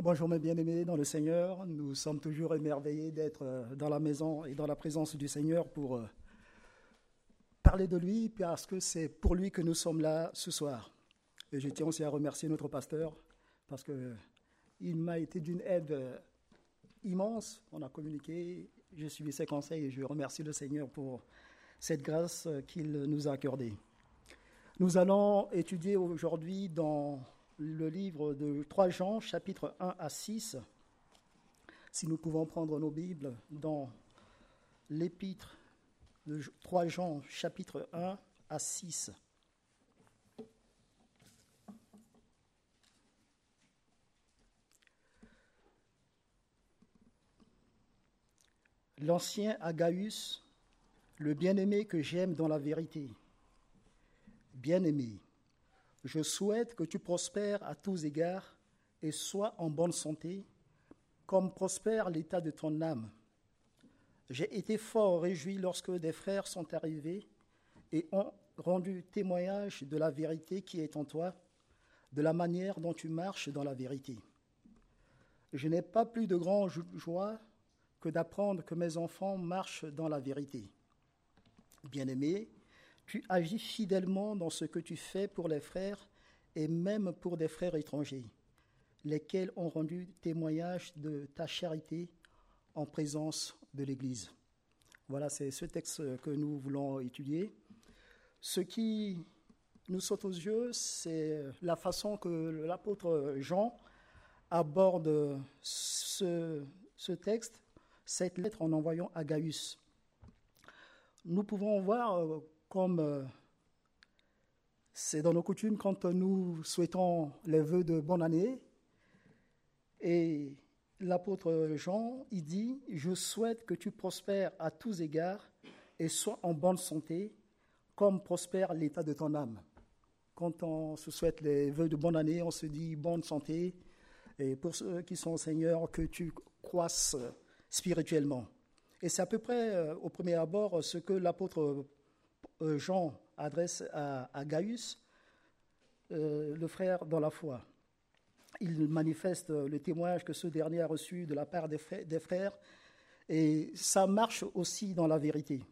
Bonjour mes bien-aimés dans le Seigneur, nous sommes toujours émerveillés d'être dans la maison et dans la présence du Seigneur pour parler de lui parce que c'est pour lui que nous sommes là ce soir. Et je tiens aussi à remercier notre pasteur parce qu'il m'a été d'une aide immense. On a communiqué, j'ai suivi ses conseils et je remercie le Seigneur pour cette grâce qu'il nous a accordée. Nous allons étudier aujourd'hui dans le livre de 3 Jean, chapitres 1 à 6. Si nous pouvons prendre nos Bibles dans l'épître de 3 Jean, chapitre 1 à 6. L'ancien Agaius, le bien-aimé que j'aime dans la vérité. Bien-aimé, je souhaite que tu prospères à tous égards et sois en bonne santé, comme prospère l'état de ton âme. J'ai été fort réjoui lorsque des frères sont arrivés et ont rendu témoignage de la vérité qui est en toi, de la manière dont tu marches dans la vérité. Je n'ai pas plus de grande joie que d'apprendre que mes enfants marchent dans la vérité. Bien-aimé, tu agis fidèlement dans ce que tu fais pour les frères et même pour des frères étrangers, lesquels ont rendu témoignage de ta charité en présence de l'Église. Voilà, c'est ce texte que nous voulons étudier. Ce qui nous saute aux yeux, c'est la façon que l'apôtre Jean aborde ce texte, cette lettre en envoyant à Gaius. Nous pouvons voir comme c'est dans nos coutumes quand nous souhaitons les vœux de bonne année. Et l'apôtre Jean, il dit « Je souhaite que tu prospères à tous égards et sois en bonne santé, comme prospère l'état de ton âme. » Quand on se souhaite les vœux de bonne année, on se dit « bonne santé » et pour ceux qui sont au Seigneur, que tu croisses spirituellement. Et c'est à peu près au premier abord ce que l'apôtre Jean adresse à Gaius, le frère dans la foi. Il manifeste le témoignage que ce dernier a reçu de la part des frères et ça marche aussi dans la vérité.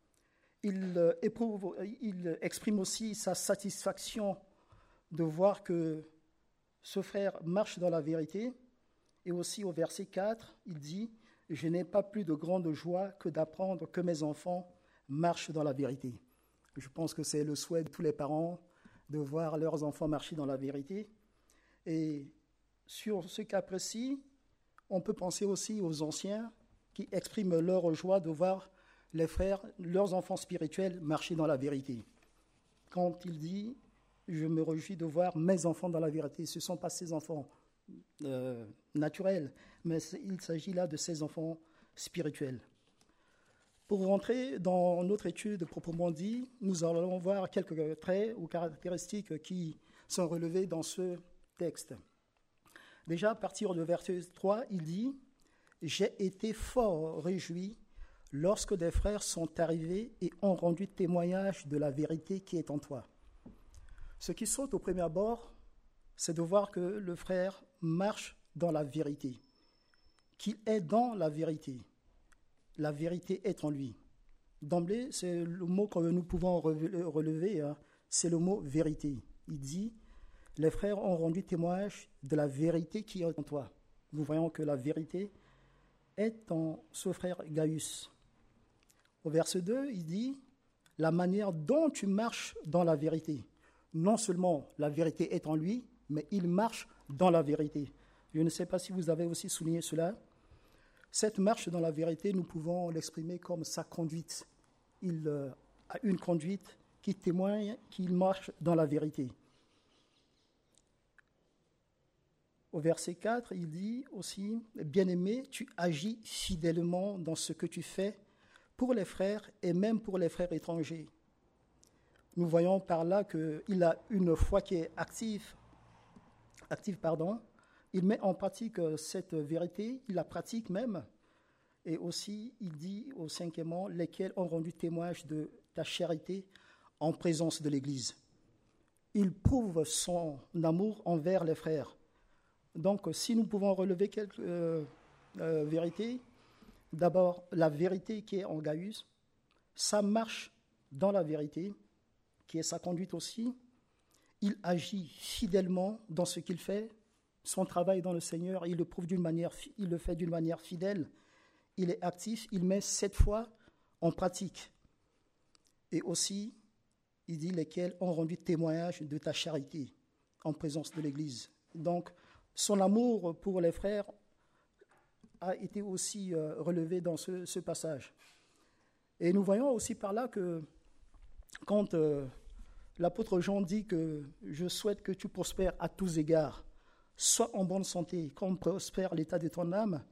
Il exprime aussi sa satisfaction de voir que ce frère marche dans la vérité. Et aussi au verset 4, il dit « Je n'ai pas plus de grande joie que d'apprendre que mes enfants marchent dans la vérité. » Je pense que c'est le souhait de tous les parents de voir leurs enfants marcher dans la vérité. Et sur ce cas précis, on peut penser aussi aux anciens qui expriment leur joie de voir les frères, leurs enfants spirituels, marcher dans la vérité. Quand il dit « Je me réjouis de voir mes enfants dans la vérité », ce ne sont pas ces enfants naturels, mais il s'agit là de ces enfants spirituels. Pour rentrer dans notre étude proprement dit, nous allons voir quelques traits ou caractéristiques qui sont relevés dans ce texte. Déjà, à partir de verset 3, il dit « J'ai été fort réjoui lorsque des frères sont arrivés et ont rendu témoignage de la vérité qui est en toi. » Ce qui saute au premier abord, c'est de voir que le frère marche dans la vérité, qu'il est dans la vérité. La vérité est en lui. D'emblée, c'est le mot que nous pouvons relever, c'est le mot vérité. Il dit, les frères ont rendu témoignage de la vérité qui est en toi. Nous voyons que la vérité est en ce frère Gaius. Au verset 2, il dit, la manière dont tu marches dans la vérité. Non seulement la vérité est en lui, mais il marche dans la vérité. Je ne sais pas si vous avez aussi souligné cela. Cette marche dans la vérité, nous pouvons l'exprimer comme sa conduite. Il a une conduite qui témoigne qu'il marche dans la vérité. Au verset 4, il dit aussi « Bien-aimé, tu agis fidèlement dans ce que tu fais pour les frères et même pour les frères étrangers. » Nous voyons par là qu'il a une foi qui est active. Il met en pratique cette vérité, il la pratique même. Et aussi, il dit au cinquièmement, lesquels ont rendu témoignage de ta charité en présence de l'Église. Il prouve son amour envers les frères. Donc, si nous pouvons relever quelques vérités, d'abord, la vérité qui est en Gaius, sa marche dans la vérité, qui est sa conduite aussi. Il agit fidèlement dans ce qu'il fait. Son travail dans le Seigneur, il le fait d'une manière fidèle. Il est actif, il met cette foi en pratique. Et aussi, il dit lesquels ont rendu témoignage de ta charité en présence de l'Église. Donc, son amour pour les frères a été aussi relevé dans ce passage. Et nous voyons aussi par là que quand l'apôtre Jean dit que je souhaite que tu prospères à tous égards, sois en bonne santé, comme prospère l'état de ton âme,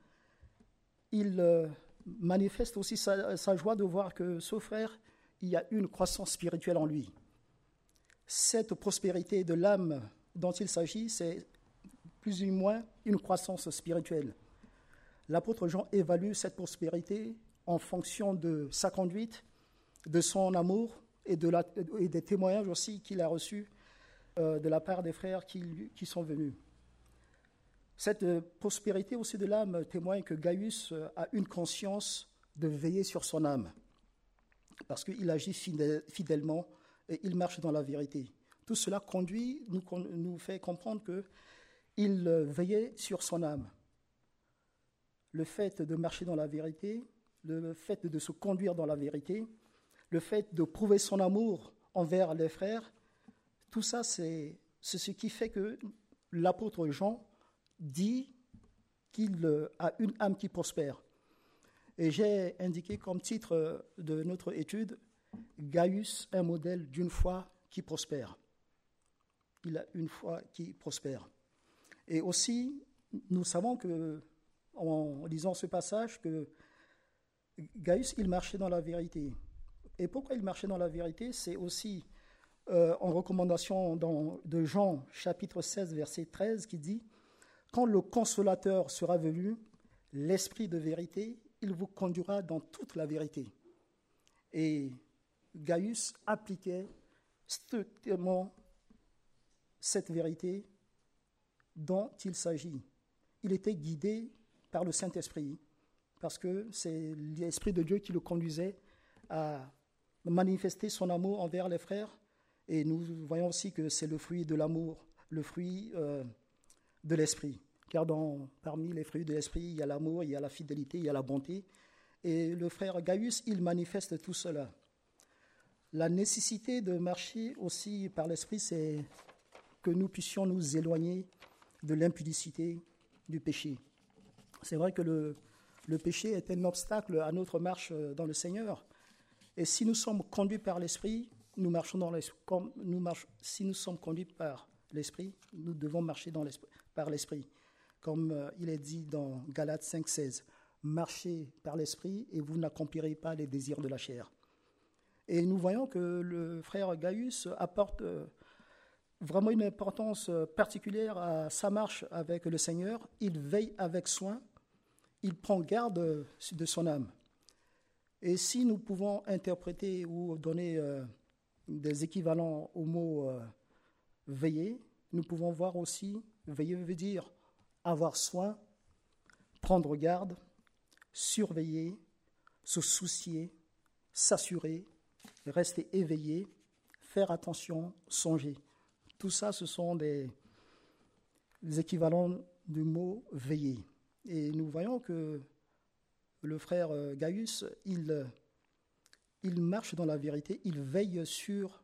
il manifeste aussi sa joie de voir que ce frère, il y a une croissance spirituelle en lui. Cette prospérité de l'âme dont il s'agit, c'est plus ou moins une croissance spirituelle. L'apôtre Jean évalue cette prospérité en fonction de sa conduite, de son amour et des témoignages aussi qu'il a reçus de la part des frères qui sont venus. Cette prospérité aussi de l'âme témoigne que Gaius a une conscience de veiller sur son âme, parce qu'il agit fidèlement et il marche dans la vérité. Tout cela nous fait comprendre qu'il veillait sur son âme. Le fait de marcher dans la vérité, le fait de se conduire dans la vérité, le fait de prouver son amour envers les frères, tout ça, c'est ce qui fait que l'apôtre Jean dit qu'il a une âme qui prospère. Et j'ai indiqué comme titre de notre étude, Gaius, un modèle d'une foi qui prospère. Il a une foi qui prospère. Et aussi, nous savons que, en lisant ce passage, que Gaius, il marchait dans la vérité. Et pourquoi il marchait dans la vérité? C'est aussi en recommandation de Jean, chapitre 16, verset 13, qui dit « Quand le Consolateur sera venu, l'Esprit de vérité, il vous conduira dans toute la vérité. » Et Gaius appliquait strictement cette vérité dont il s'agit. Il était guidé par le Saint-Esprit, parce que c'est l'Esprit de Dieu qui le conduisait à manifester son amour envers les frères. Et nous voyons aussi que c'est le fruit de l'amour, le fruit de l'Esprit. Car parmi les fruits de l'Esprit, il y a l'amour, il y a la fidélité, il y a la bonté. Et le frère Gaius, il manifeste tout cela. La nécessité de marcher aussi par l'Esprit, c'est que nous puissions nous éloigner de l'impudicité, du péché. C'est vrai que le péché est un obstacle à notre marche dans le Seigneur. Et si nous sommes conduits par l'Esprit, nous marchons dans l'Esprit. Si nous sommes conduits par l'Esprit, nous devons marcher par l'Esprit. Comme il est dit dans Galates 5,16, « Marchez par l'Esprit et vous n'accomplirez pas les désirs de la chair. » Et nous voyons que le frère Gaius apporte vraiment une importance particulière à sa marche avec le Seigneur. Il veille avec soin, il prend garde de son âme. Et si nous pouvons interpréter ou donner des équivalents au mot veiller, nous pouvons voir aussi, veiller veut dire avoir soin, prendre garde, surveiller, se soucier, s'assurer, rester éveillé, faire attention, songer. Tout ça, ce sont des équivalents du mot veiller. Et nous voyons que le frère Gaius, il marche dans la vérité, il veille sur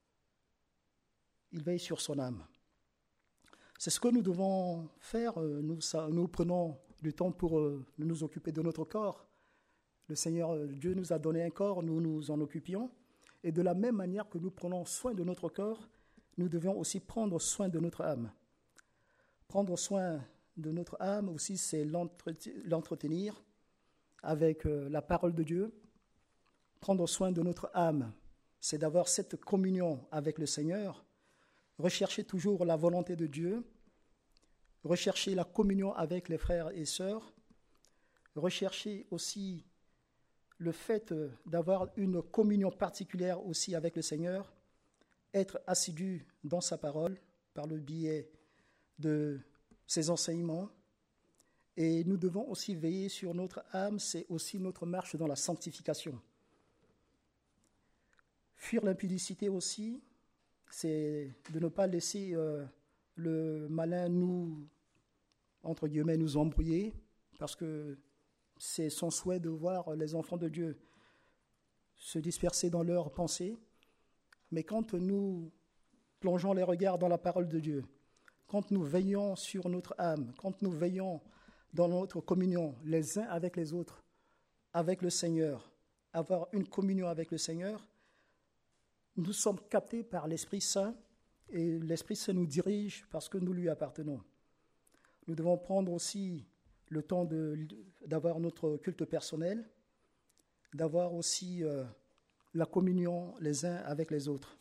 son âme. C'est ce que nous devons faire. Nous prenons du temps pour nous occuper de notre corps. Le Seigneur, Dieu nous a donné un corps, nous nous en occupions. Et de la même manière que nous prenons soin de notre corps, nous devons aussi prendre soin de notre âme. Prendre soin de notre âme aussi, c'est l'entretenir avec la parole de Dieu. Prendre soin de notre âme, c'est d'avoir cette communion avec le Seigneur, rechercher toujours la volonté de Dieu, rechercher la communion avec les frères et sœurs, rechercher aussi le fait d'avoir une communion particulière aussi avec le Seigneur, être assidu dans sa parole par le biais de ses enseignements. Et nous devons aussi veiller sur notre âme, c'est aussi notre marche dans la sanctification. Fuir l'impudicité aussi, c'est de ne pas laisser le malin entre guillemets, nous embrouiller, parce que c'est son souhait de voir les enfants de Dieu se disperser dans leurs pensées. Mais quand nous plongeons les regards dans la parole de Dieu, quand nous veillons sur notre âme, quand nous veillons dans notre communion les uns avec les autres, avec le Seigneur, avoir une communion avec le Seigneur, nous sommes captés par l'Esprit Saint et l'Esprit Saint nous dirige parce que nous lui appartenons. Nous devons prendre aussi le temps d'avoir notre culte personnel, d'avoir aussi la communion les uns avec les autres.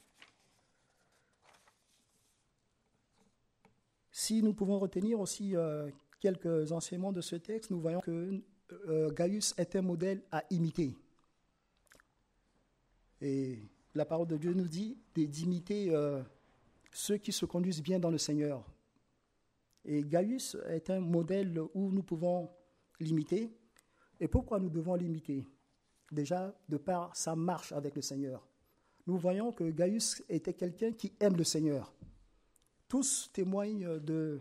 Si nous pouvons retenir aussi quelques enseignements de ce texte, nous voyons que Gaius est un modèle à imiter. Et la parole de Dieu nous dit d'imiter ceux qui se conduisent bien dans le Seigneur. Et Gaius est un modèle où nous pouvons l'imiter. Et pourquoi nous devons l'imiter? Déjà, de par sa marche avec le Seigneur. Nous voyons que Gaius était quelqu'un qui aime le Seigneur. Tous témoignent de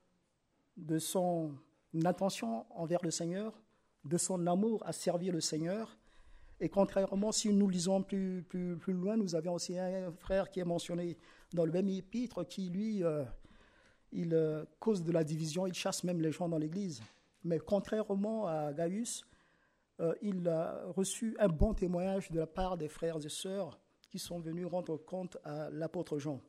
son attention envers le Seigneur, de son amour à servir le Seigneur. Et contrairement, si nous lisons plus loin, nous avions aussi un frère qui est mentionné dans le même épître qui, lui, il cause de la division, il chasse même les gens dans l'Église. Mais contrairement à Gaius, il a reçu un bon témoignage de la part des frères et sœurs qui sont venus rendre compte à l'apôtre Jean.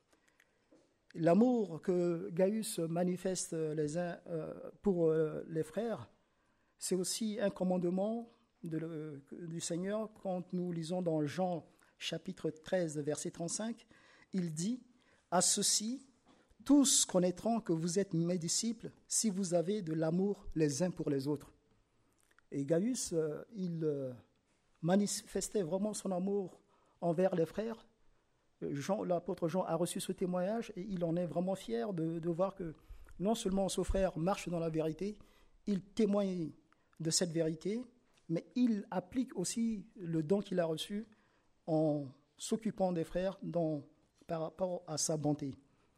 L'amour que Gaius manifeste les uns pour les frères, c'est aussi un commandement du Seigneur. Quand nous lisons dans Jean chapitre 13, verset 35, il dit « À ceux-ci, tous connaîtront que vous êtes mes disciples si vous avez de l'amour les uns pour les autres. » Et Gaius, il manifestait vraiment son amour envers les frères. L'apôtre Jean a reçu ce témoignage et il en est vraiment fier de voir que non seulement ce frère marche dans la vérité, il témoigne de cette vérité, mais il applique aussi le don qu'il a reçu en s'occupant des frères par rapport à sa bonté.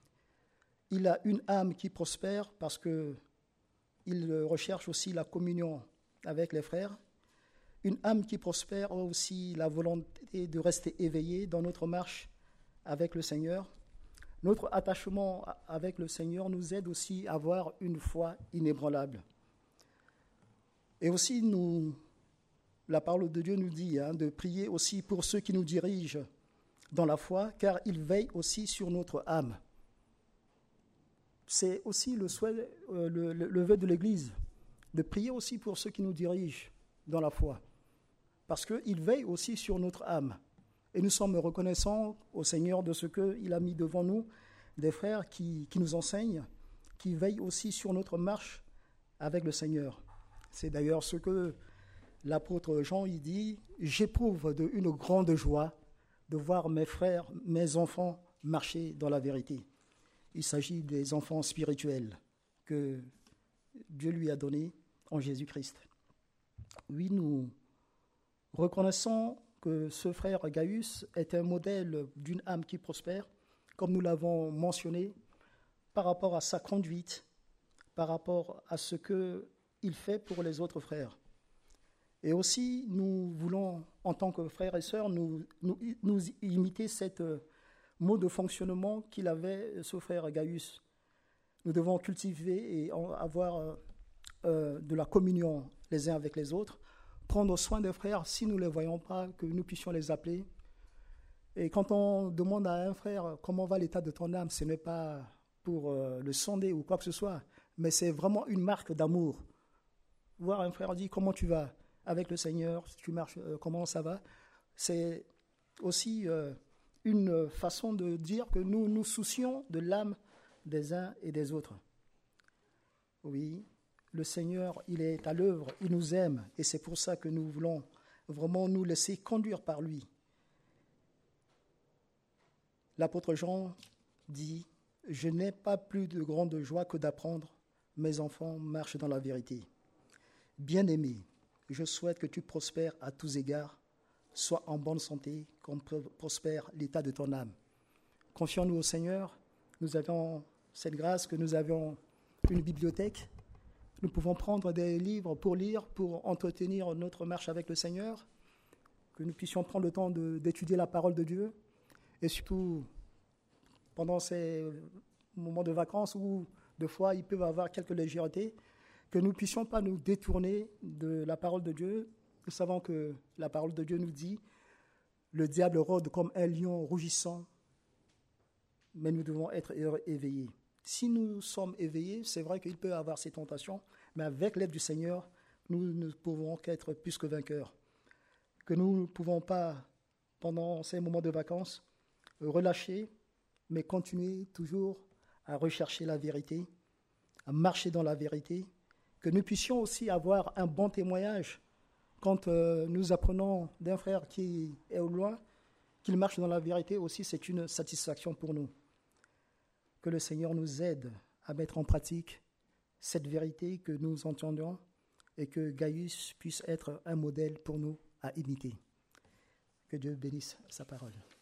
Il a une âme qui prospère parce qu'il recherche aussi la communion avec les frères. Une âme qui prospère a aussi la volonté de rester éveillé dans notre marche avec le Seigneur. Notre attachement avec le Seigneur nous aide aussi à avoir une foi inébranlable. Et aussi, la parole de Dieu nous dit de prier aussi pour ceux qui nous dirigent dans la foi, car ils veillent aussi sur notre âme. C'est aussi le souhait, le vœu de l'Église, de prier aussi pour ceux qui nous dirigent dans la foi, parce qu'ils veillent aussi sur notre âme. Et nous sommes reconnaissants au Seigneur de ce qu'il a mis devant nous, des frères qui nous enseignent, qui veillent aussi sur notre marche avec le Seigneur. C'est d'ailleurs ce que l'apôtre Jean il dit « J'éprouve une grande joie de voir mes frères, mes enfants marcher dans la vérité. » Il s'agit des enfants spirituels que Dieu lui a donnés en Jésus-Christ. Oui, nous reconnaissons que ce frère Gaius est un modèle d'une âme qui prospère, comme nous l'avons mentionné, par rapport à sa conduite, par rapport à ce qu'il fait pour les autres frères. Et aussi, nous voulons, en tant que frères et sœurs, nous imiter cette mode de fonctionnement qu'il avait, ce frère Gaius. Nous devons cultiver et avoir de la communion les uns avec les autres, prendre soin des frères, si nous ne les voyons pas, que nous puissions les appeler. Et quand on demande à un frère comment va l'état de ton âme, ce n'est pas pour le sonder ou quoi que ce soit, mais c'est vraiment une marque d'amour. Voir un frère dire comment tu vas avec le Seigneur, tu marches, comment ça va, c'est aussi une façon de dire que nous nous soucions de l'âme des uns et des autres. Oui, le Seigneur, il est à l'œuvre, il nous aime, et c'est pour ça que nous voulons vraiment nous laisser conduire par lui. L'apôtre Jean dit je n'ai pas plus de grande joie que d'apprendre mes enfants marchent dans la vérité. Bien-aimé, je souhaite que tu prospères à tous égards, sois en bonne santé, comme prospère l'état de ton âme. Confions-nous au Seigneur. Nous avons cette grâce que nous avons une bibliothèque. Nous pouvons prendre des livres pour lire, pour entretenir notre marche avec le Seigneur, que nous puissions prendre le temps d'étudier la parole de Dieu, et surtout pendant ces moments de vacances où, de fois, il peut y avoir quelques légèretés, que nous ne puissions pas nous détourner de la parole de Dieu. Nous savons que la parole de Dieu nous dit « Le diable rôde comme un lion rougissant, mais nous devons être éveillés. » Si nous sommes éveillés, c'est vrai qu'il peut y avoir ces tentations, mais avec l'aide du Seigneur, nous ne pouvons qu'être plus que vainqueurs. Que nous ne pouvons pas, pendant ces moments de vacances, relâcher, mais continuer toujours à rechercher la vérité, à marcher dans la vérité, que nous puissions aussi avoir un bon témoignage quand nous apprenons d'un frère qui est au loin, qu'il marche dans la vérité aussi, c'est une satisfaction pour nous. Que le Seigneur nous aide à mettre en pratique cette vérité que nous entendons et que Gaius puisse être un modèle pour nous à imiter. Que Dieu bénisse sa parole.